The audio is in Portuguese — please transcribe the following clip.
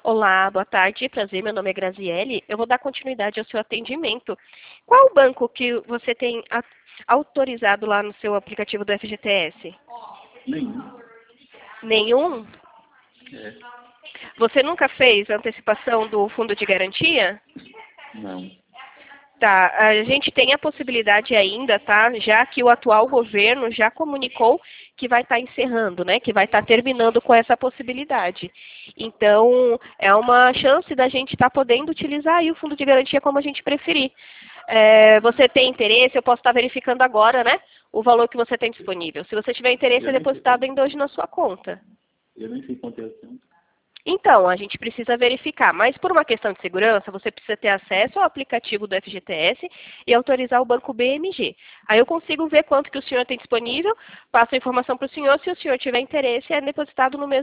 Olá, boa tarde, prazer, meu nome é Graziele. Eu vou dar continuidade ao seu atendimento. Qual o banco que você tem autorizado lá no seu aplicativo do FGTS? Nenhum. Nenhum? É. Você nunca fez a antecipação do fundo de garantia? Não. Tá, a gente tem a possibilidade ainda, tá? Já que o atual governo já comunicou que vai estar encerrando, né? Que vai estar terminando com essa possibilidade. Então, é uma chance da gente estar podendo utilizar aí o fundo de garantia como a gente preferir. Você tem interesse? Eu posso estar verificando agora, né? O valor que você tem disponível. Se você tiver interesse, é depositado ainda hoje na sua conta. Eu nem sei quanto é o tempo. Então, a gente precisa verificar, mas por uma questão de segurança, você precisa ter acesso ao aplicativo do FGTS e autorizar o banco BMG. Aí eu consigo ver quanto que o senhor tem disponível, passo a informação para o senhor, se o senhor tiver interesse, é depositado no mesmo